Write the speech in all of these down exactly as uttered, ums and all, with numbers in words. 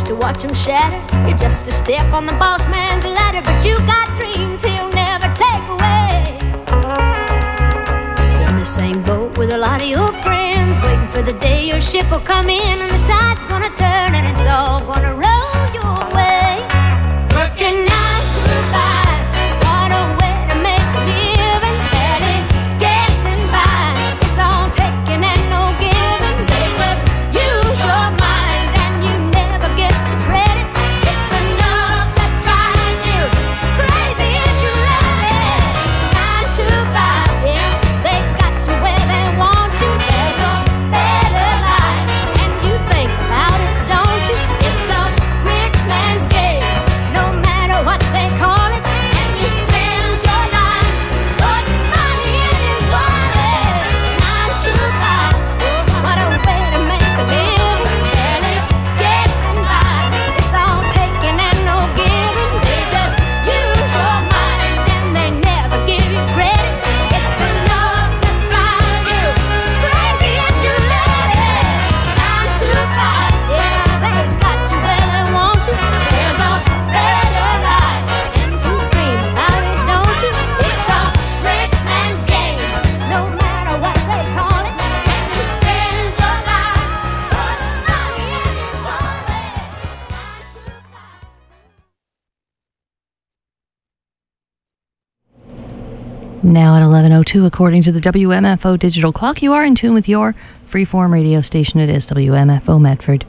to watch them shatter. You're just a step on the boss man's ladder, but you got dreams he'll never take away. You're in the same boat with a lot of your friends, waiting for the day your ship will come in and the tide's gonna turn and it's all gonna roll your way. Working nine to five, what a way to make a living, barely getting by. It's all taking and no giving. They just use your mind and you never get the credit. It's enough to drive you crazy if you let it. Nine to five, yeah, they got you where they want you. There's a better life, and you think about it, don't you? It's a rich man's game, no matter what they call it. And you spend your life putting money in his wallet. Nine to five, what a way to make a living, barely getting by. It's all taking and no giving. They just use your mind and they never give you credit. It's enough to drive you crazy if you let it. Nine to five, yeah, they got you where they want you. There's a better life, and you dream about it, don't you? It's a rich man's game, no matter what they call it. And you spend your life putting money in his wallet. Now at eleven oh two, according to the W M F O digital clock, you are in tune with your freeform radio station. It is W M F O Medford.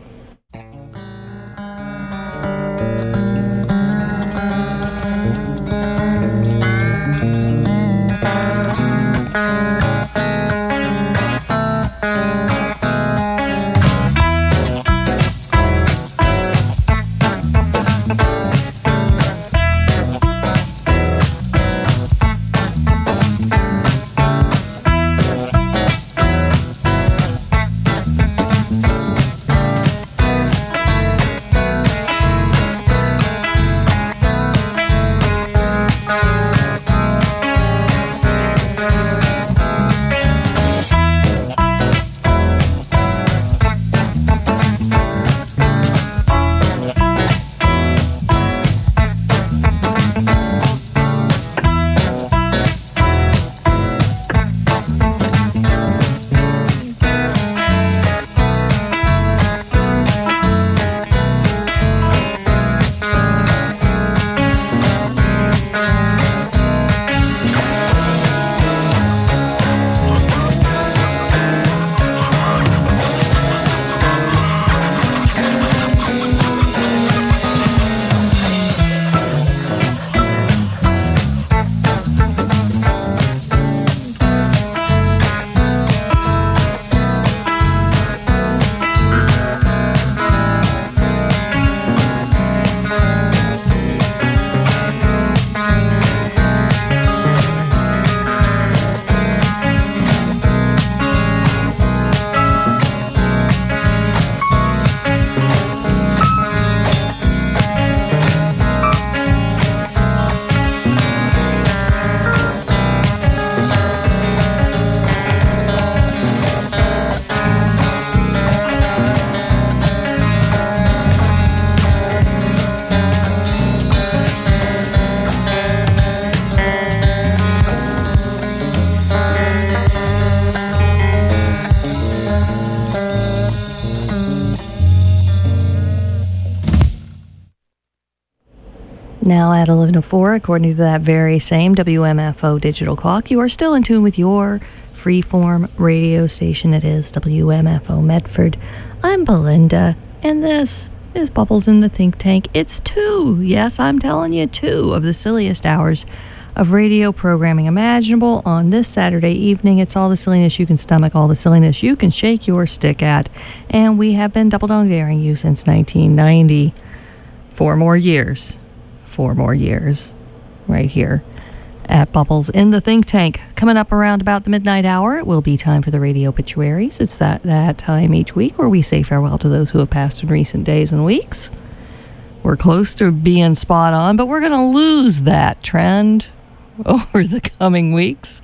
Now at eleven oh four, according to that very same W M F O digital clock, you are still in tune with your freeform radio station. It is W M F O Medford. I'm Belinda, and this is Bubbles in the Think Tank. It's two, yes, I'm telling you, two of the silliest hours of radio programming imaginable on this Saturday evening. It's all the silliness you can stomach, all the silliness you can shake your stick at, and we have been double dog daring you since nineteen ninety. Four more years. Four more years. Right here at Bubbles in the Think Tank. Coming up around about the midnight hour, it will be time for the radio obituaries. It's that, that time each week where we say farewell to those who have passed in recent days and weeks. We're close to being spot on, but we're going to lose that trend over the coming weeks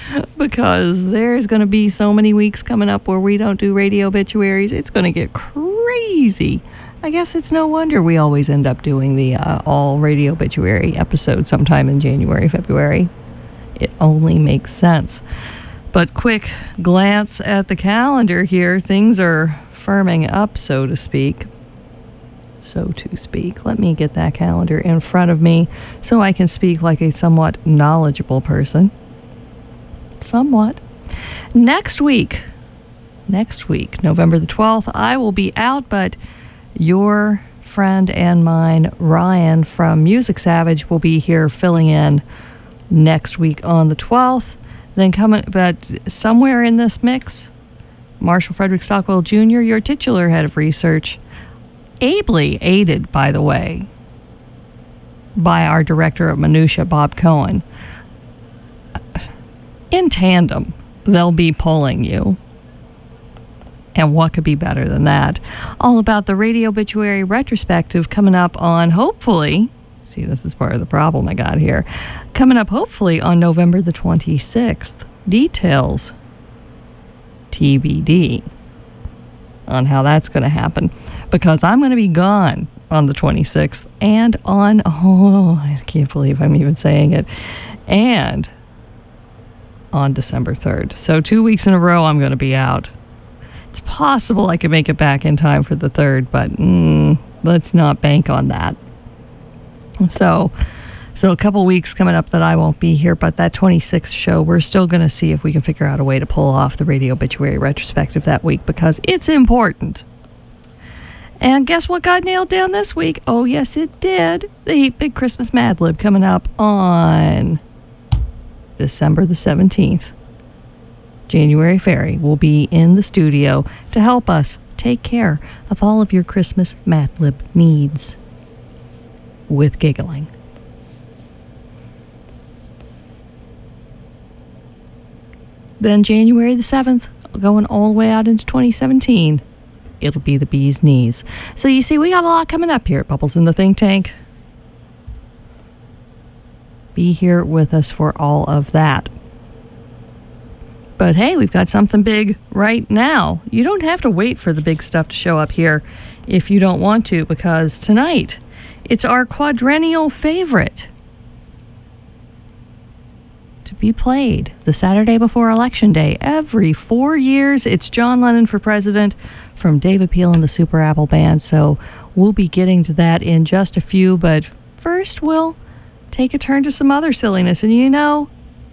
because there's going to be so many weeks coming up where we don't do radio obituaries. It's going to get crazy. I guess it's no wonder we always end up doing the uh, all radio obituary episode sometime in January, February. It only makes sense. But quick glance at the calendar here. Things are firming up, so to speak. So to speak. Let me get that calendar in front of me so I can speak like a somewhat knowledgeable person. Somewhat. Next week, next week, November the twelfth, I will be out, but your friend and mine, Ryan from Music Savage, will be here filling in next week on the twelfth. Then coming, but somewhere in this mix, Marshall Frederick Stockwell Junior, your titular head of research, ably aided, by the way, by our director of Minutia, Bob Cohen. In tandem, they'll be polling you. And what could be better than that? All about the radio obituary retrospective coming up on, hopefully, see, this is part of the problem I got here, coming up hopefully on November the twenty-sixth. Details T B D on how that's going to happen, because I'm going to be gone on the twenty-sixth and on, oh, I can't believe I'm even saying it, and on December third. So two weeks in a row I'm going to be out. It's possible I could make it back in time for the third, but mm, let's not bank on that. So, so a couple weeks coming up that I won't be here, but that twenty-sixth show, we're still going to see if we can figure out a way to pull off the radio obituary retrospective that week, because it's important. And guess what got nailed down this week? Oh, yes, it did. The big Christmas Mad Lib coming up on December the seventeenth. January Ferry will be in the studio to help us take care of all of your Christmas Mad Lib needs with giggling. Then January the seventh, going all the way out into twenty seventeen, it'll be the bee's knees. So you see, we got a lot coming up here at Bubbles in the Think Tank. Be here with us for all of that. But hey, we've got something big right now. You don't have to wait for the big stuff to show up here if you don't want to, because tonight it's our quadrennial favorite to be played the Saturday before Election Day. Every four years, it's John Lennon for President from David Peel and the Super Apple Band. So we'll be getting to that in just a few, but first we'll take a turn to some other silliness. And you know,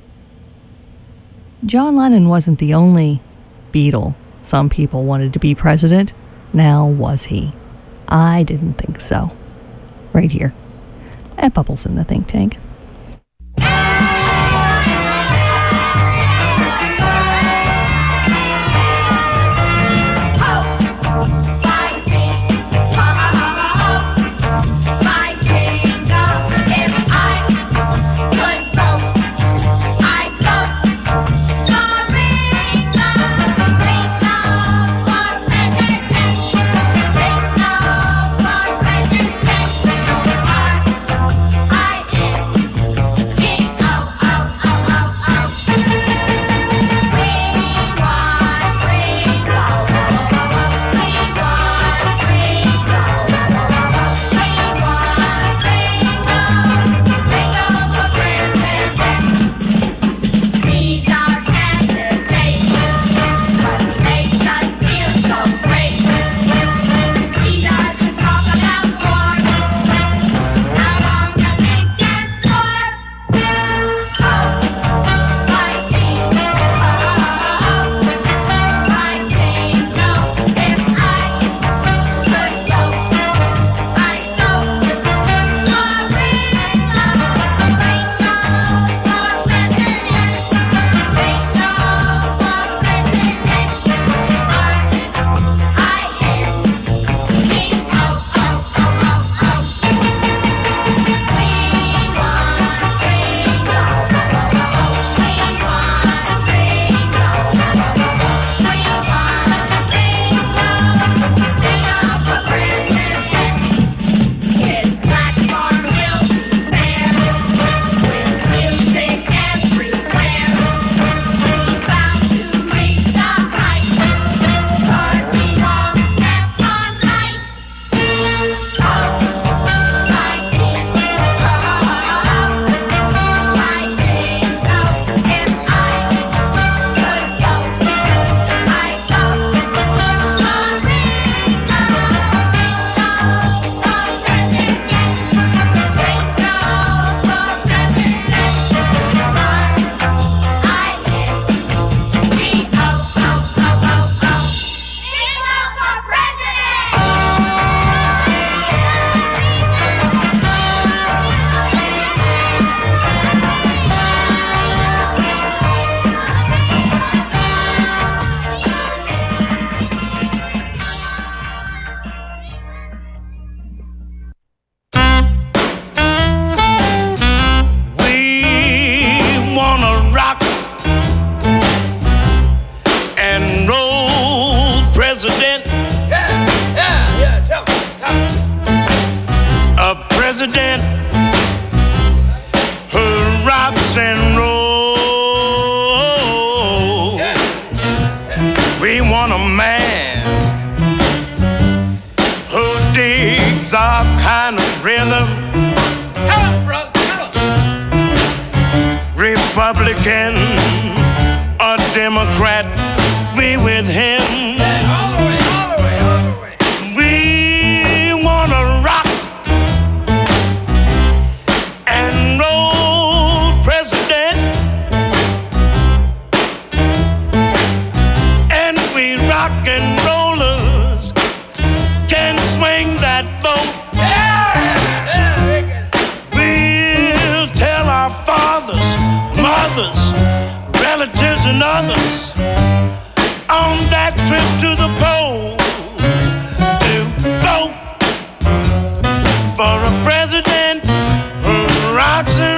John Lennon wasn't the only Beatle some people wanted to be president. Now, was he? I didn't think so. Right here at Bubbles in the Think Tank. I president who rocks and rolls. We want a man who digs our kind of rhythm. Tell him, brother, tell him. Republican or Democrat, we with him. All the way, all the way, all the way. We wanna rock and roll president, and we rock and rollers can swing that vote. We'll tell our fathers, mothers, relatives and others on that trip to the pole to vote for a president who rocks and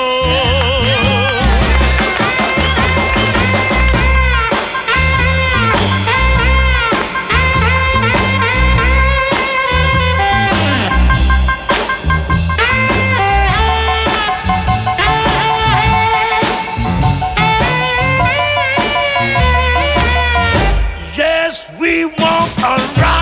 we want a rock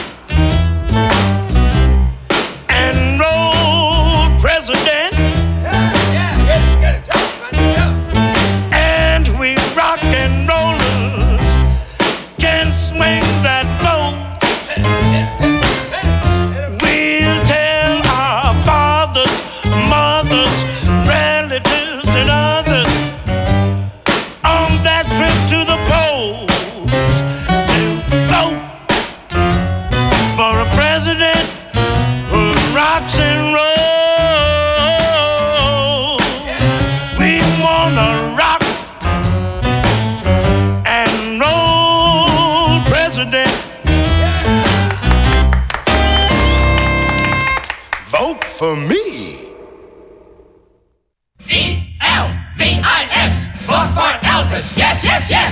and roll president. Yeah, yeah, get it, get it, tell him, man, tell him. And we rock and rollers can swing that vote. We'll tell our fathers, mothers, relatives and others on that trip to the polls for a president who rocks and rolls. We wanna rock and roll president. Vote for me. E L V I S, vote for Elvis. Yes, yes, yes.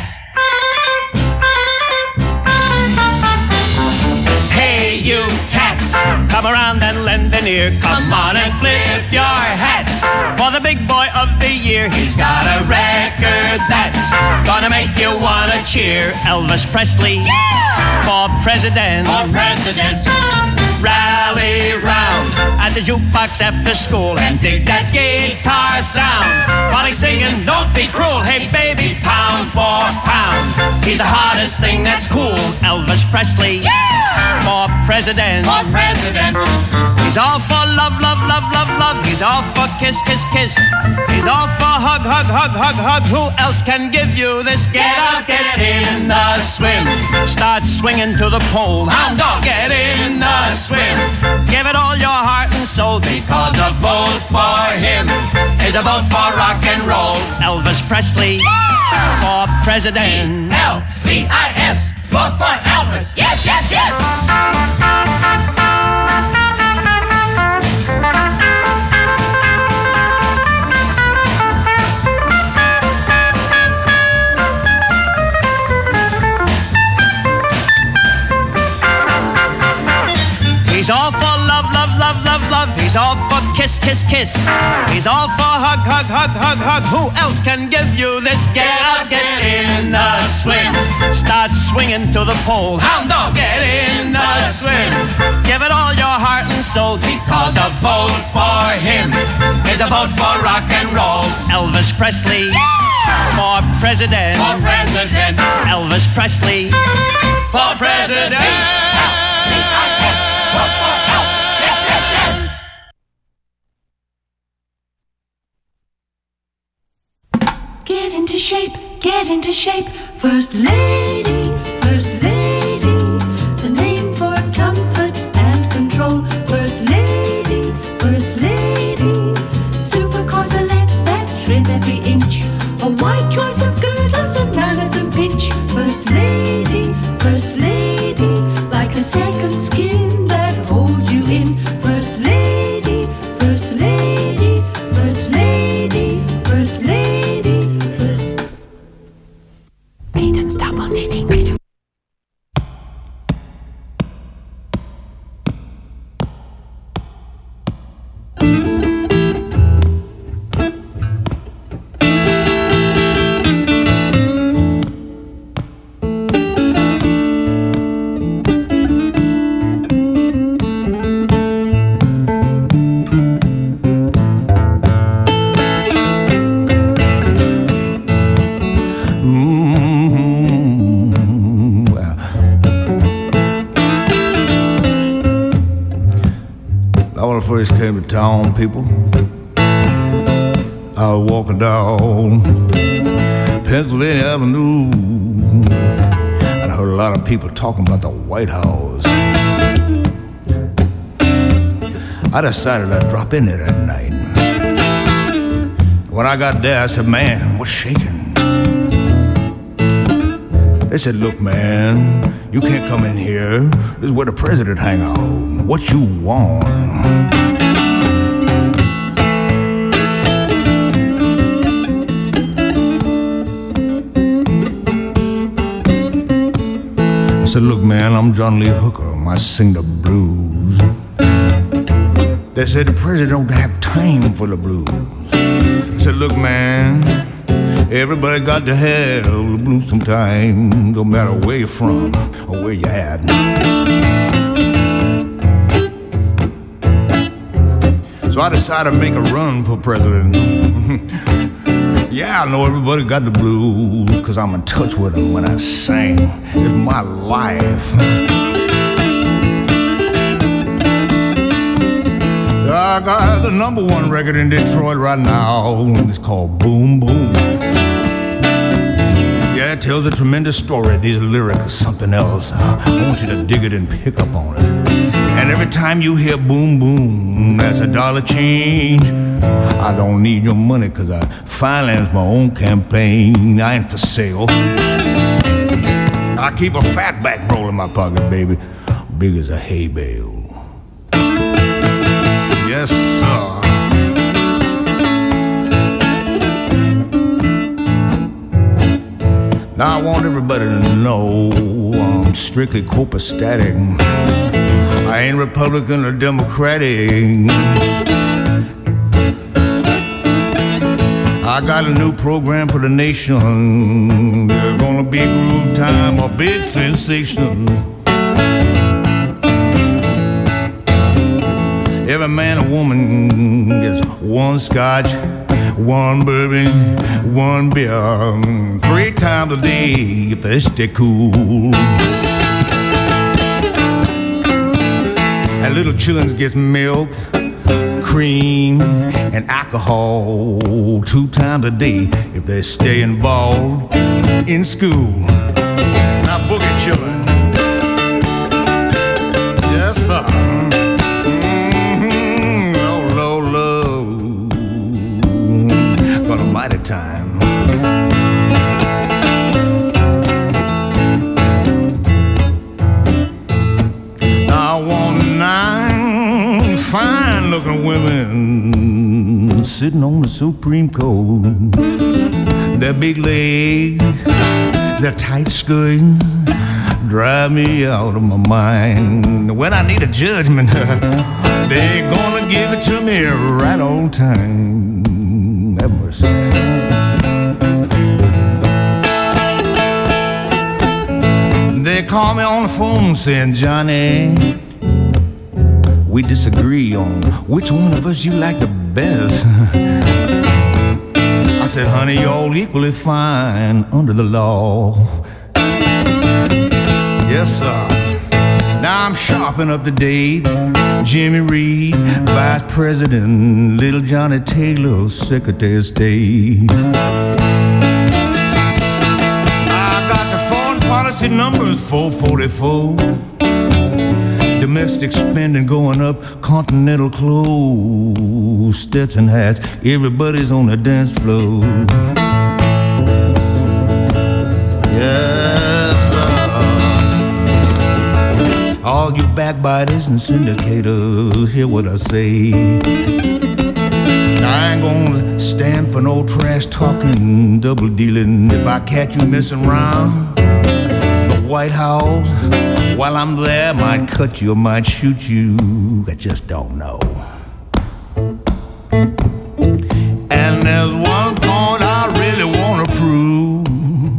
Hey, you cats, come around and lend an ear. Come on and flip your hats for the big boy of the year. He's got a record that's gonna make you wanna cheer. Elvis Presley, Yeah! for president. For president. Rally round at the jukebox after school and dig that guitar sound. While he's singing, don't be cruel. Hey, baby, pound for pound. He's the hottest thing that's cool. Elvis Presley, Yeah! for president. For president. He's all for love, love, love, love, love. He's all for kiss, kiss, kiss. He's all for hug, hug, hug, hug, hug. Who else can give you this? Get up, get in the swim. Start swinging to the pole. Hound dog, get in the swim. Give it all your heart and soul, because a vote for him is a vote for rock and roll. Elvis Presley, Yeah! for president. L V I S, vote for Elvis. Yes, yes, yes. He's all for love, love, love, love, love. He's all for kiss, kiss, kiss. He's all for hug, hug, hug, hug, hug. Who else can give you this? Get up, get in the swim. Start swinging to the pole. Hound dog, get in the swim. Give it all your heart and soul, because a vote for him is a vote for rock and roll. Elvis Presley, Yeah! for president. For president. Elvis Presley, for president. Vote for Elvis. Yes, yes, yes. Get into shape, get into shape. First lady, first lady. The name for comfort and control. First lady, first lady. Super coselettes that trim every inch. A wide choice of girdles and none of them pinch. First lady, first lady. Like a second skin that holds you in. First lady, first lady. First lady, first lady. First. Maidens double knitting. Now, when I first came to town, people, I was walking down Pennsylvania Avenue, and I heard a lot of people talking about the White House. I decided I'd drop in there that night. When I got there, I said, man, what's shaking? They said, look, man, you can't come in here. This is where the president hang out. What you want? I said, look, man, I'm John Lee Hooker. I sing the blues. They said the president don't have time for the blues. I said, look, man, everybody got to have the blues sometime, no matter where you're from or where you're at. So I decided to make a run for president. Yeah, I know everybody got the blues, cause I'm in touch with them when I sing. It's my life. I got the number one record in Detroit right now. It's called Boom Boom. Yeah, it tells a tremendous story. These lyrics are something else. I want you to dig it and pick up on it. And every time you hear boom boom, that's a dollar change. I don't need your money cause I finance my own campaign. I ain't for sale. I keep a fat back roll in my pocket, baby, big as a hay bale. Yes, sir. Now I want everybody to know I'm strictly copacetic. I ain't Republican or Democratic. I got a new program for the nation. There's gonna be groove time, a big sensation. Every man and woman gets one scotch, one bourbon, one beer, three times a day if they stay cool. And little children gets milk, cream, and alcohol two times a day if they stay involved in school. Now boogie children, yes sir. Mm-hmm. Low, low, low, got a mighty time. Now I want nine fine-looking women sitting on the Supreme Court. Their big legs, their tight skirts drive me out of my mind. When I need a judgment, they're gonna give it to me right on time. Have mercy. They call me on the phone saying, Johnny, we disagree on which one of us you like the best. I said, honey, you're all equally fine under the law. Yes, sir. Now I'm sharpening up the date. Jimmy Reed, Vice President, little Johnny Taylor, Secretary of State. I got the foreign policy numbers, four forty-four. Domestic spending going up, continental clothes, Stetson hats, everybody's on the dance floor. Yes, sir. All you backbiters and syndicators, hear what I say. I ain't gonna stand for no trash talking, double dealing. If I catch you messing around the White House, while I'm there, I might cut you, I might shoot you, I just don't know. And there's one point I really want to prove.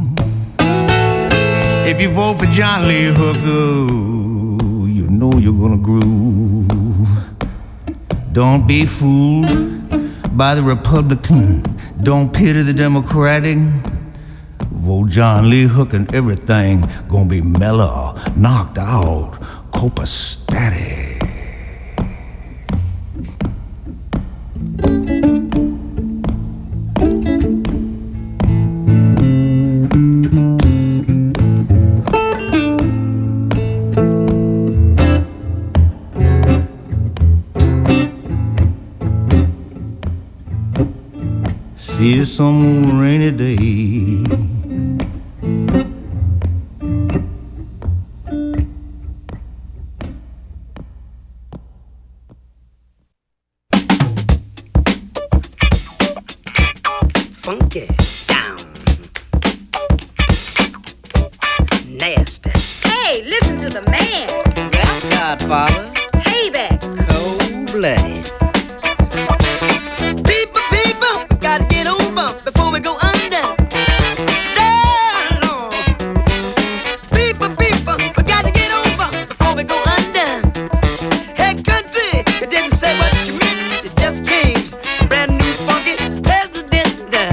If you vote for John Lee Hooker, you know you're gonna groove. Don't be fooled by the Republican, don't pity the Democratic. Vote John Lee Hooker and everything gonna be mellow, knocked out, copacetic. see some rainy day. Funky down, nasty. Hey, listen to the man. Rap Godfather, Payback. cold-blooded. People, people, we gotta get over before we go under. Down, Lord. People, people, we gotta get over before we go under. Hey, country, you didn't say what you meant, you just changed. A brand new funky president.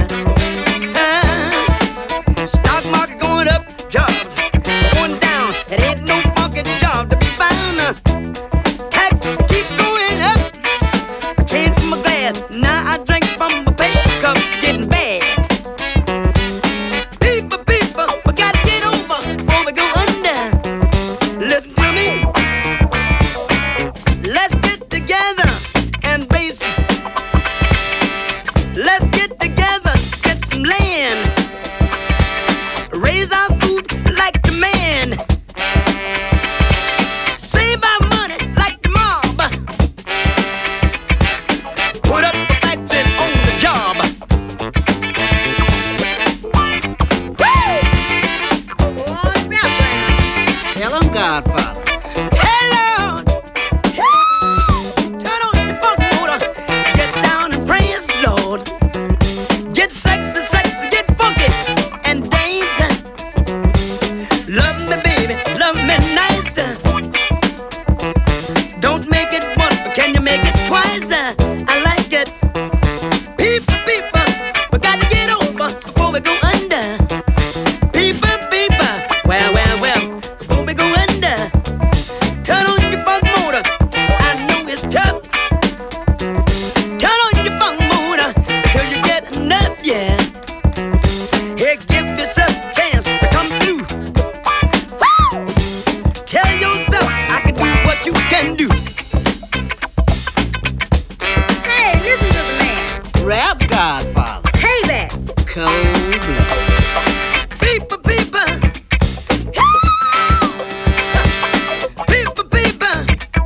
Uh, stock market going up, jobs going down. It ain't no funky job to be found. Uh, tax keep going up. I changed from my glass, now I drink from my paper cup, getting bad. People, people, we gotta get over before we go under. Listen to me. Let's get together and raise. Let's get together, get some land. Raise our food like the man. Save our money like the mob. Put up the factory on the job. Woo! Tell 'em, Godfather. Hello. Turn on the funk motor. Get down and praise the Lord. Get sexy, sexy, get funky and dance. Love me, baby, love me nice. Don't make it once, but can you make it twice? I like it. People, people, we gotta get over before we go under. People, people, well, well, well, before we go under. Turn on your funk motor. I know it's tough. Turn on your funk motor until you get enough, yeah. Hey, give yourself a chance to come through. Woo! Tell yourself I can do what you can do. Hey, listen to the man. Rap Godfather, Payback. cold-blooded. People, people. People, people.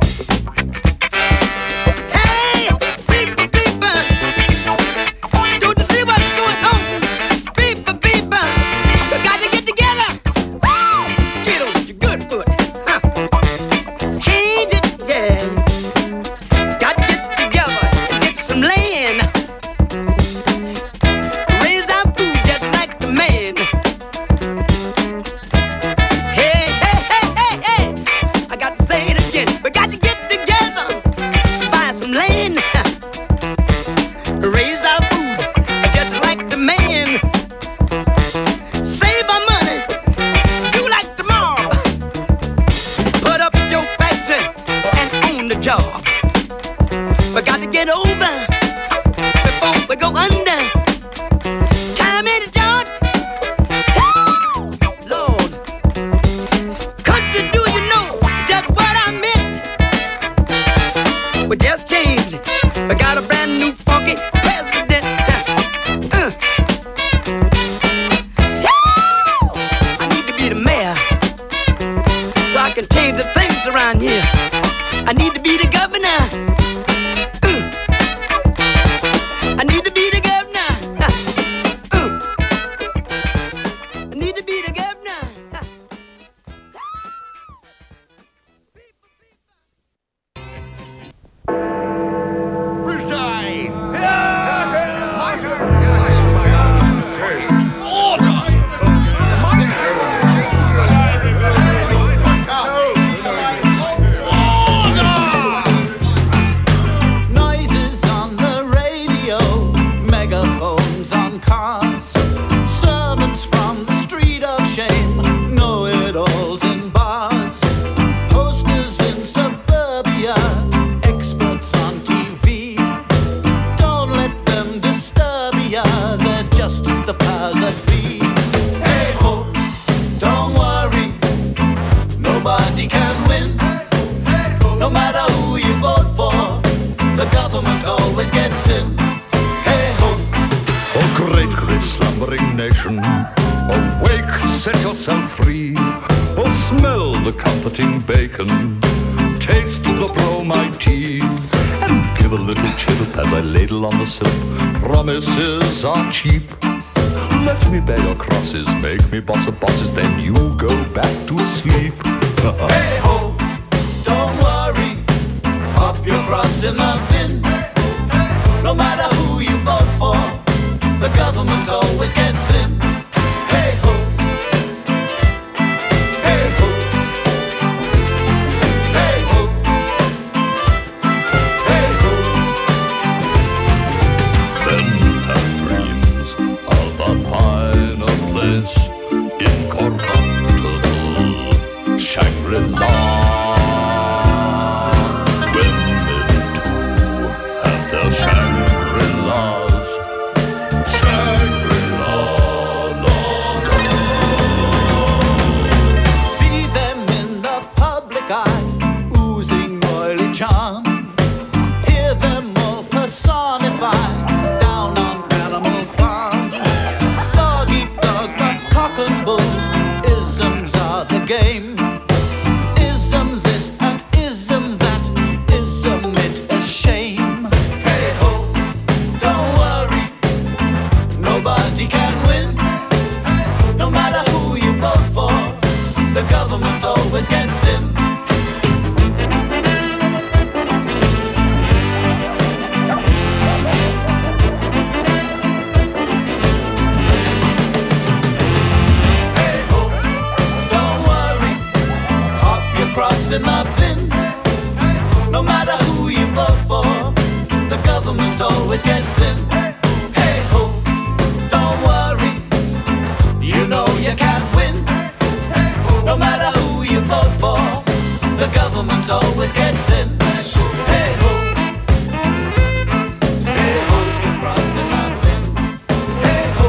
Hey, people, people. Don't you see what's going on? People, people. We got to get together. Woo! Get on your good foot. Huh. Change it, yeah. Got to get together and get some land. Raise our food just like the man. Hey, hey, hey, hey, hey. I got to say it again. We got to get together, buy some land. Raise our food just like the man. Save our money, do like the mob. Put up your factory and own the job. We got to get over before we go under. Time in the joint. Lord, country, do you know just what I meant? We just changed. We got a brand new funky president. Uh. I need to be the mayor so I can change the things around here. I need to be the governor. Uh. I need to be the governor. Uh. I need to be the governor. Reside. My turn. Order. yourself free. Oh, smell the comforting bacon, taste the bromide tea, and give a little chirp as I ladle on the syrup. Promises are cheap. Let me bear your crosses, make me boss of bosses, then you go back to sleep. Hey ho, don't worry, pop your cross in the bin. No matter who you vote for, the government always gets in. Hey ho, hey ho, hey ho, hey ho. Then you have dreams of a finer place, incorruptible Shangri-La. Women too have their Shangri-Las, Shangri-La, la, la. See them in the public eye, oozing oily charm. Hear them all personified down on Animal Farm. Dog eat dog, but cock and bull, isms are the game. Ism this and ism that, ism it a shame. Hey ho, don't worry, nobody can win. No matter who you vote for, the government always gets in. Hey ho, don't worry, pop your cross in the bin. No matter who you vote for, the government always gets in. Hey ho, don't worry, you know you can't win. No matter who you vote for, the government always gets in. Hey ho, hey ho, your cross in the bin. Hey ho,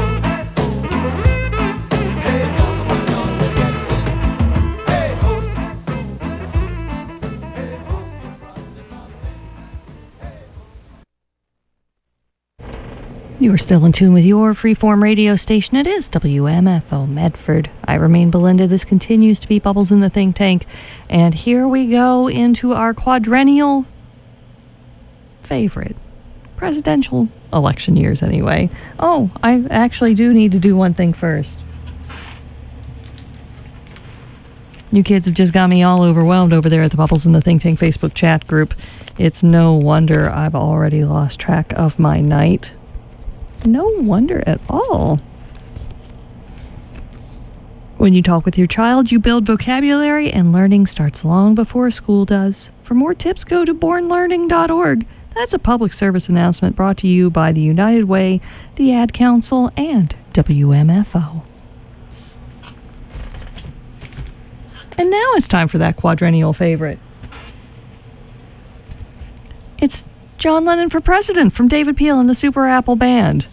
hey, government always gets in. Hey ho, hey ho, your cross in the bin. You are still in tune with your freeform radio station. It is W M F O Medford. I remain Belinda. This continues to be Bubbles in the Think Tank. And here we go into our quadrennial favorite. Presidential election years, anyway. Oh, I actually do need to do one thing first. You kids have just got me all overwhelmed over there at the Bubbles in the Think Tank Facebook chat group. It's no wonder I've already lost track of my night. No wonder at all. When you talk with your child, you build vocabulary, and learning starts long before school does. For more tips, go to born learning dot org. That's a public service announcement brought to you by the United Way, the Ad Council, and W M F O. And now it's time for that quadrennial favorite. It's John Lennon for President from David Peel and the Super Apple Band.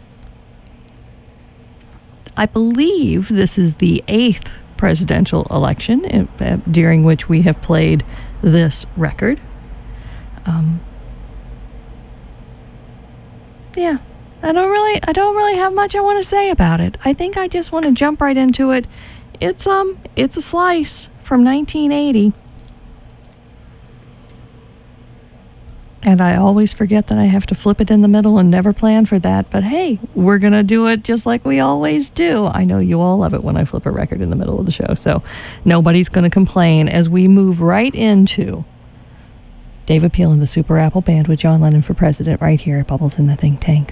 I believe this is the eighth presidential election uh, during which we have played this record. Um, yeah, I don't really, I don't really have much I want to say about it. I think I just want to jump right into it. It's um, it's a slice from nineteen eighty. And I always forget that I have to flip it in the middle and never plan for that. But hey, we're going to do it just like we always do. I know you all love it when I flip a record in the middle of the show. So nobody's going to complain as we move right into David Peel and the Super Apple Band with John Lennon for President right here at Bubbles in the Think Tank.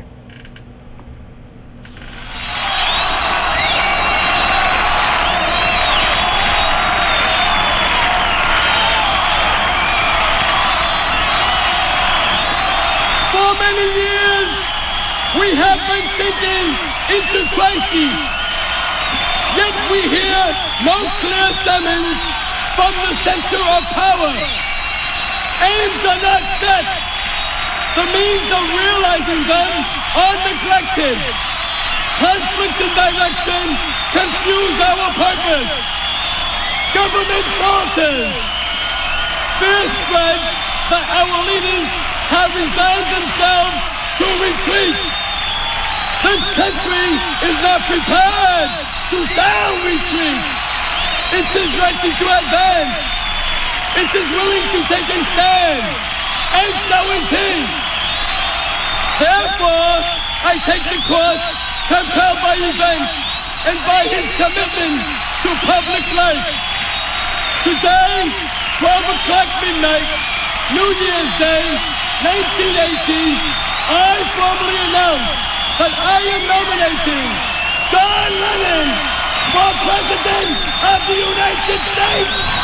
We have been sinking into crises, yet we hear no clear summons from the center of power. Aims are not set. The means of realizing them are neglected. Conflict and direction confuse our purpose. Government falters. Fear spreads that our leaders have resigned themselves to retreat. This country is not prepared to to sound retreat. It is ready to advance. It is willing to take a stand. And so is he. Therefore, I take the course compelled by events and by his commitment to public life. Today, twelve o'clock midnight, New Year's Day, nineteen eighty, I formally announce that I am nominating John Lennon for President of the United States.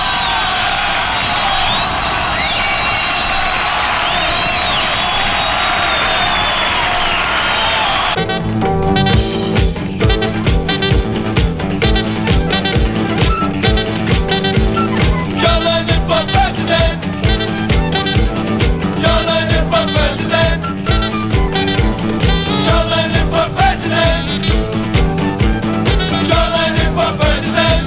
John Lennon for President. John Lennon for President. John Lennon for President. John Lennon for President.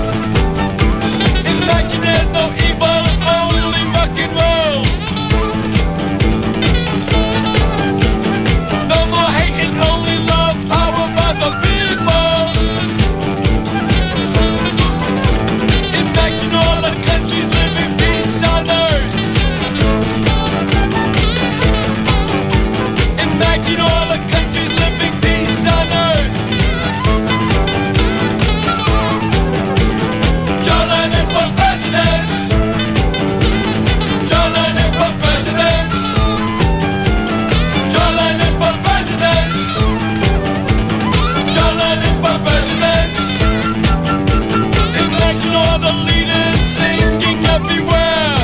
Imagine there's no evil, only rock and roll. No more hating, only love, power by the people. Imagine all the countries living peace on earth. Imagine all the countries living peace on earth. John Lennon for President. John Lennon for President. John Lennon for President. John Lennon for President. Imagine all the leaders singing everywhere.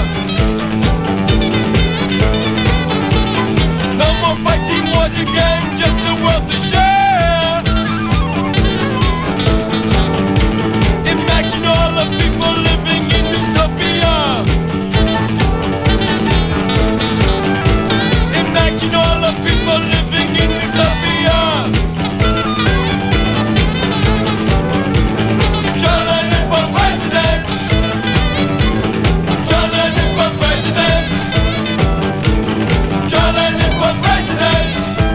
No more fighting wars again, just a world to share. Imagine all the people living in utopia. Imagine all the people living in utopia. John Lennon for President. John Lennon for President. John Lennon for President.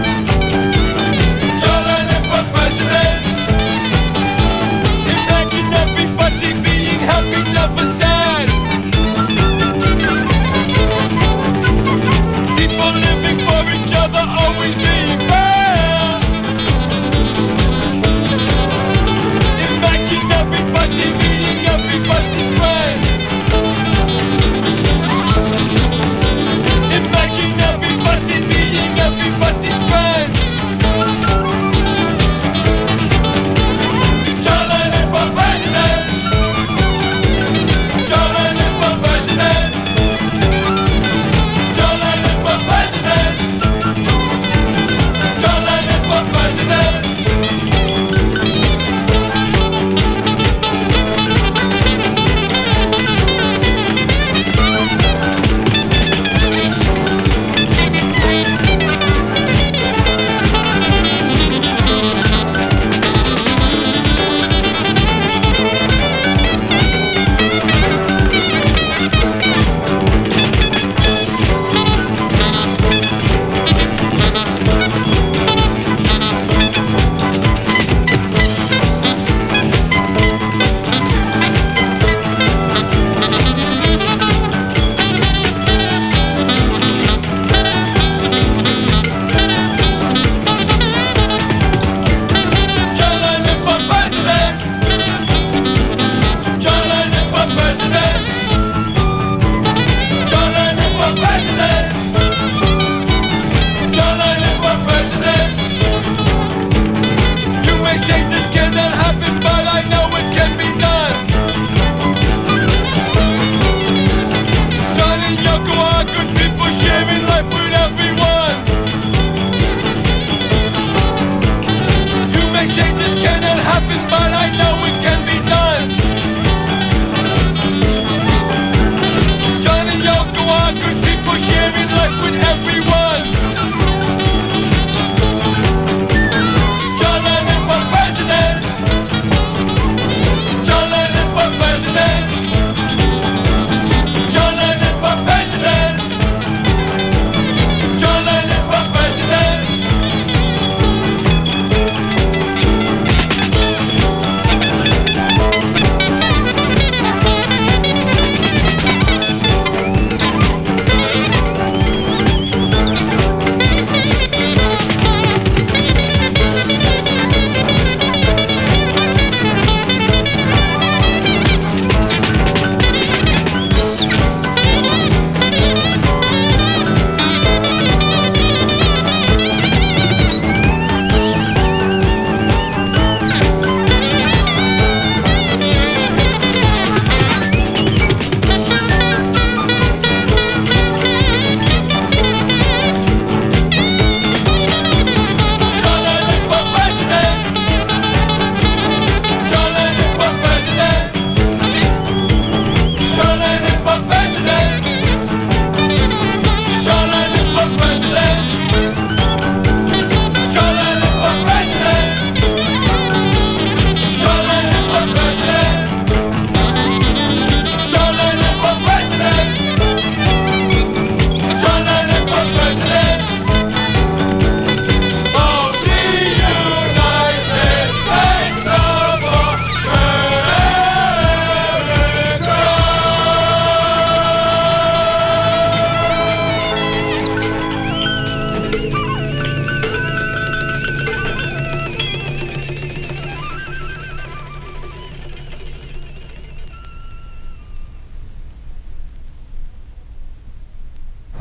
John Lennon for President. Imagine everybody being happy, never sad. People living for each other, always being fair. Imagine everybody being everybody's friend. Imagine everybody being everybody's friend. John Lennon for President. John Lennon for President. John Lennon for President.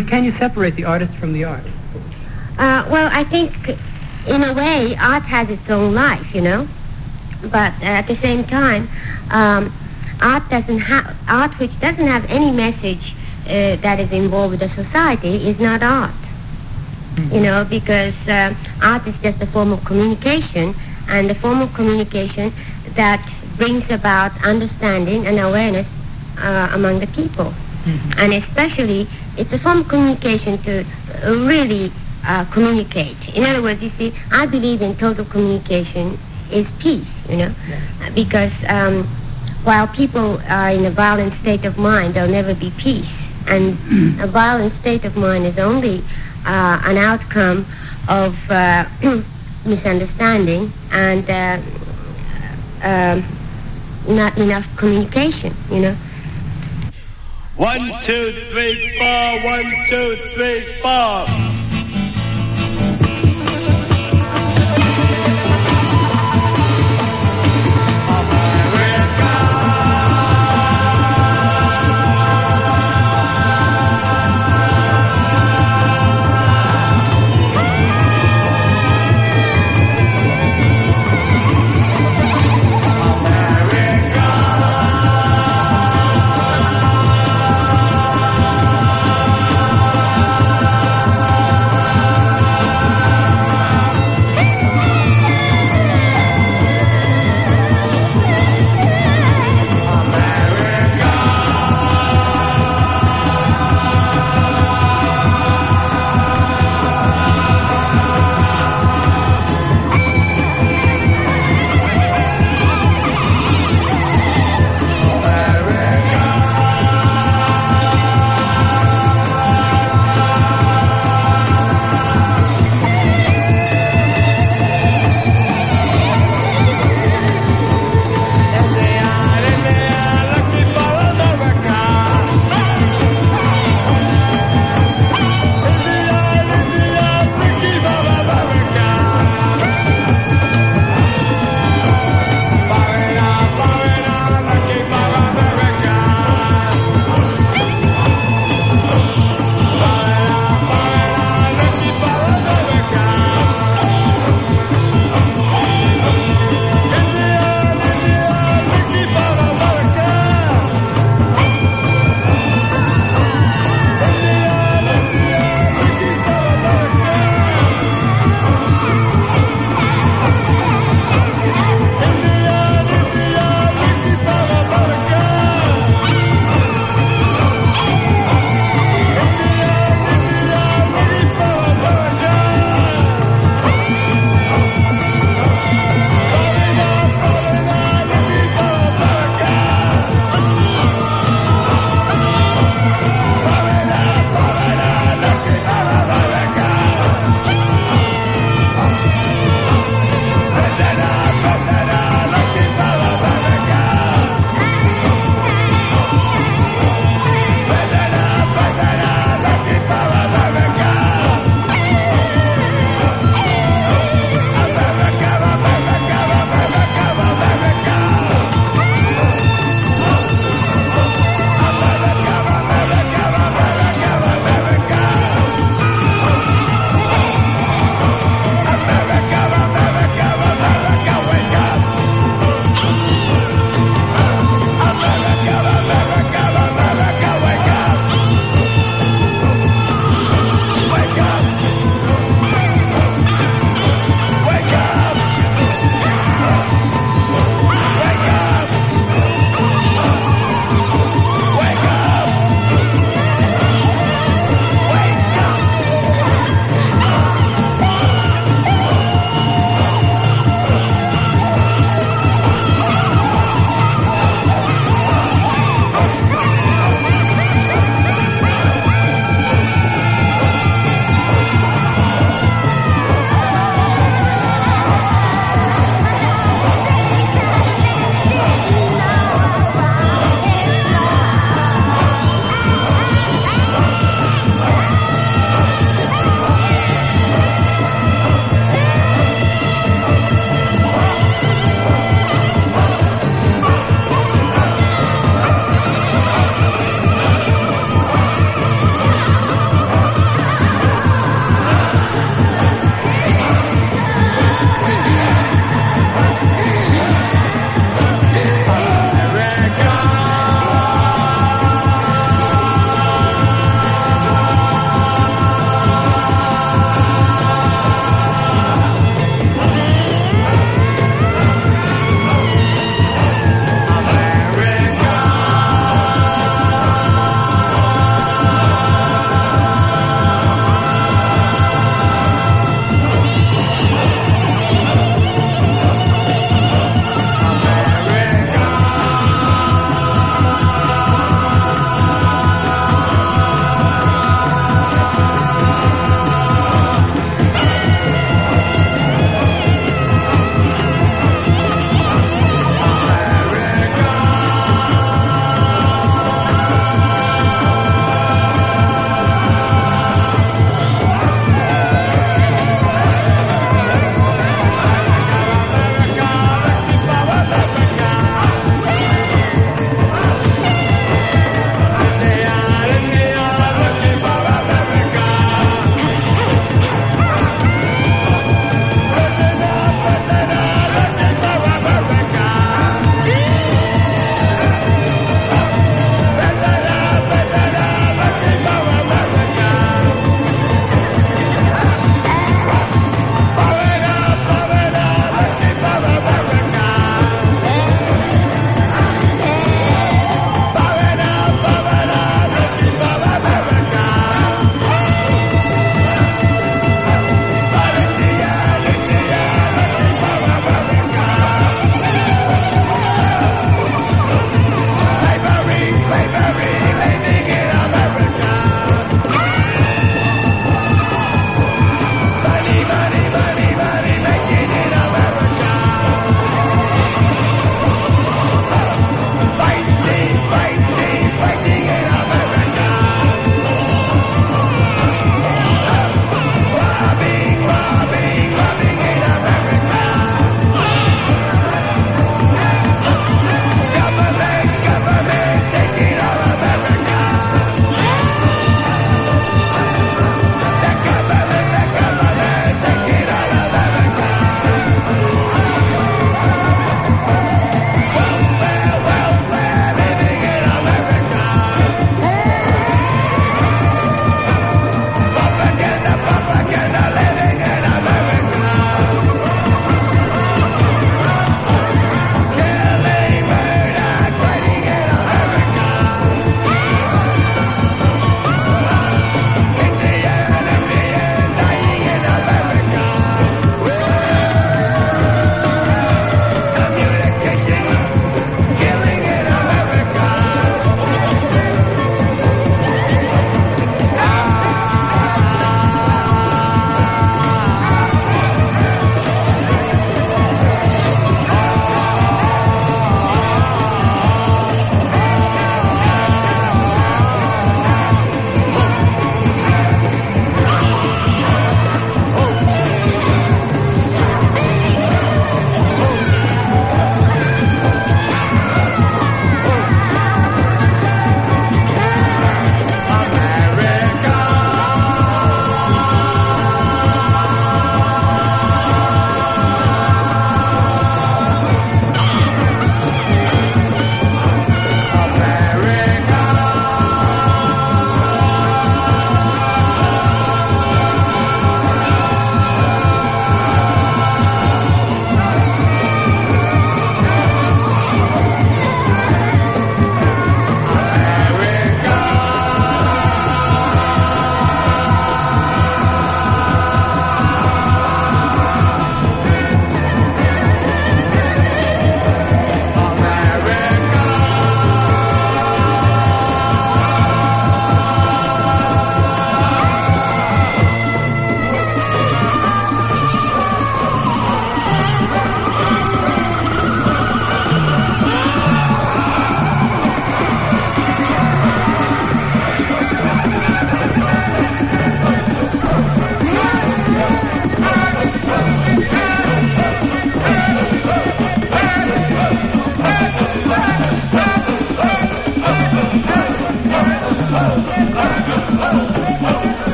But can you separate the artist from the art? Uh, well, I think, in a way, art has its own life, you know. But uh, at the same time, um, art doesn't have art which doesn't have any message uh, that is involved with the society is not art. Mm-hmm. You know, because uh, art is just a form of communication, and the form of communication that brings about understanding and awareness uh, among the people. Mm-hmm. And especially, it's a form of communication to uh, really uh, communicate. In other words, you see, I believe in total communication is peace, you know, yes. Because um, while people are in a violent state of mind, there'll never be peace. And a violent state of mind is only uh, an outcome of uh, misunderstanding and uh, uh, not enough communication, you know. One, two, three, four, one, two, three, four.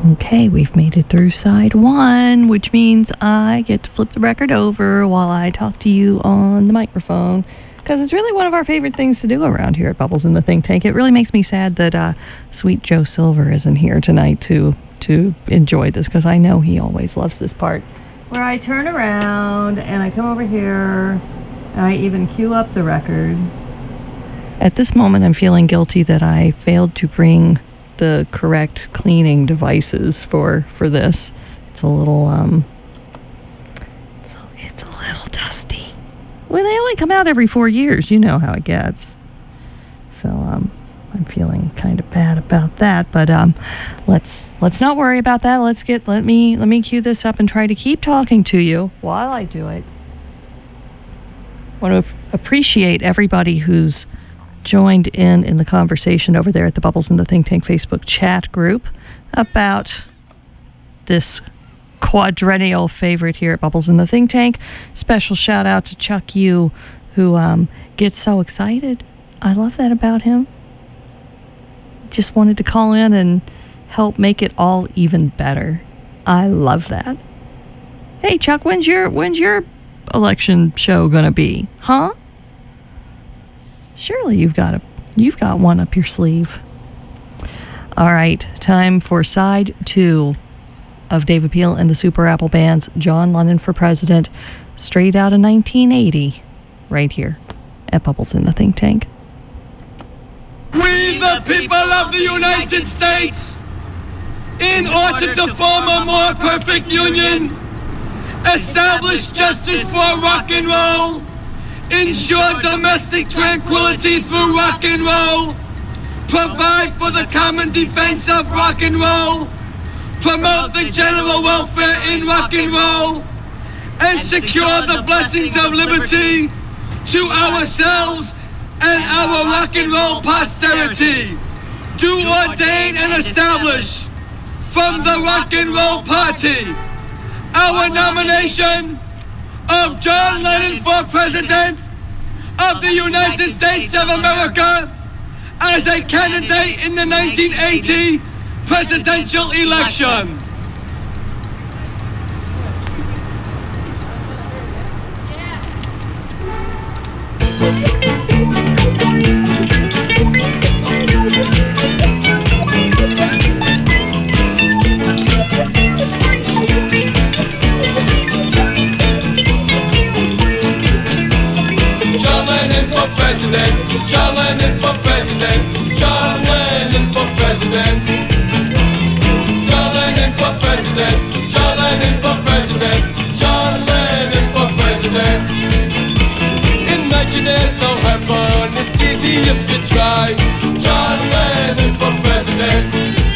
Okay, we've made it through side one, which means I get to flip the record over while I talk to you on the microphone, because it's really one of our favorite things to do around here at Bubbles in the Think Tank. It really makes me sad that uh, sweet Joe Silver isn't here tonight to to enjoy this, because I know he always loves this part, where I turn around and I come over here and I even cue up the record. At this moment, I'm feeling guilty that I failed to bring the correct cleaning devices for for this. It's a little um it's a, it's a little dusty. Well, they only come out every four years. You know how it gets. So um I'm feeling kind of bad about that, but um let's let's not worry about that. Let's get let me let me cue this up and try to keep talking to you while I do it. I want to appreciate everybody who's joined in in the conversation over there at the Bubbles in the Think Tank Facebook chat group about this quadrennial favorite here at Bubbles in the Think Tank. Special shout out to Chuck Yu, who um, gets so excited. I love that about him. Just wanted to call in and help make it all even better. I love that. Hey Chuck, when's your when's your election show gonna be? Huh? Surely you've got a you've got one up your sleeve. All right, time for side two of Dave Appeal and the Super Apple Band's John Lennon for President, straight out of nineteen eighty, right here at Bubbles in the Think Tank. We the people of the United States, in order to form a more perfect union, establish justice for rock and roll, ensure domestic tranquility through rock and roll, provide for the common defense of rock and roll, promote the general welfare in rock and roll, and secure the blessings of liberty to ourselves and our rock and roll posterity. Do ordain and establish from the Rock and Roll Party our nomination of John Lennon for President of the United States of America as a candidate in the nineteen eighty presidential election. President, John Lennon for President, John Lennon for President, John Lennon for President, John Lennon for President, John Lennon for President. In nineteen there's no heaven, it's easy if you try. John Lennon for President.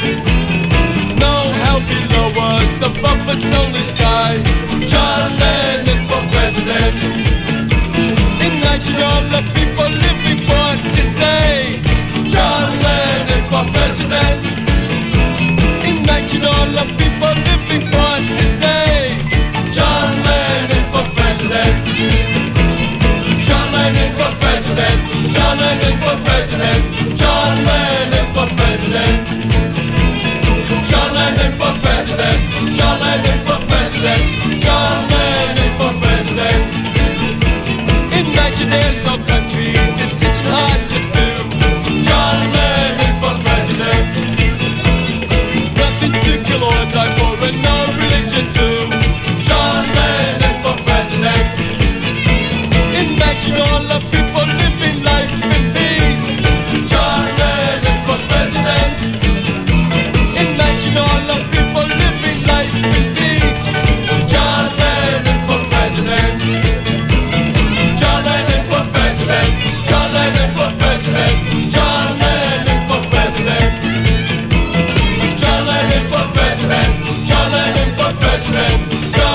No hell below us, above us only sky. John Lennon for President. Imagine all the people living for today. John Lennon for President. Imagine all the people living for today. John Lennon for President. John Lennon for President. John Lennon for President. John Lennon for President. John Lennon for President. John Lennon for President. John Lennon for President. Imagine there's no countries, it isn't hard to do. John Lennon for President. Nothing to kill or die for and no religion too. John Lennon for President. Imagine all the people living life in peace. John Lennon for President. Imagine all the people living life in peace. John Lennon for President. John Lennon for President. John Lennon for President. John Lennon for President. John Lennon for President. John Lennon for President.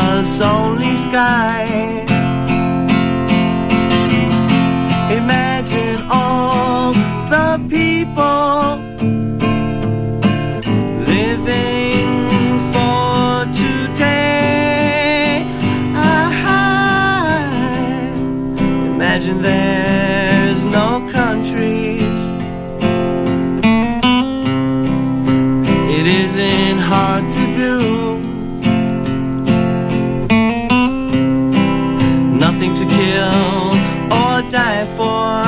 us only sky. Imagine all the people living for today. Ah, imagine there's no countries. It isn't hard to do. Nothing to kill or die for.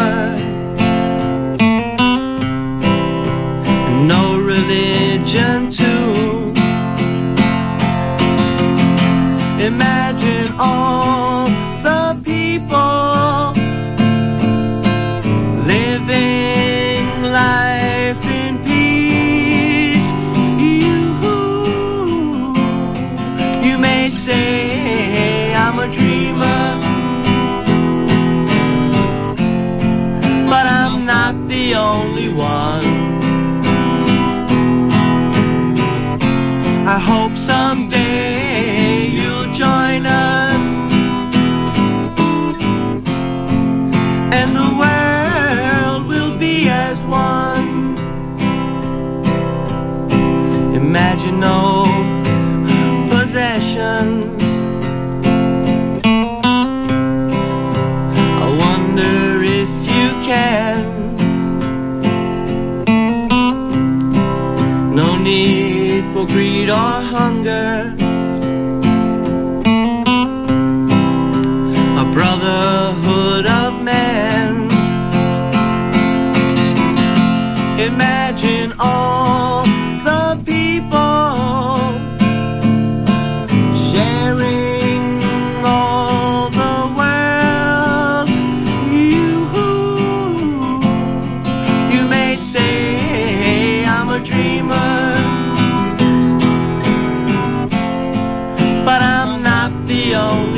No religion too. Imagine all the people living life in peace. You, you may say I'm a dreamer, but I'm not the only one. I hope someday you'll join us, and the world will be as one. Imagine no possessions. I wonder if you can. No need for greed or hunger. A brotherhood of man. Imagine all the people sharing all the world. You, you may say I'm a dreamer, but I'm not the only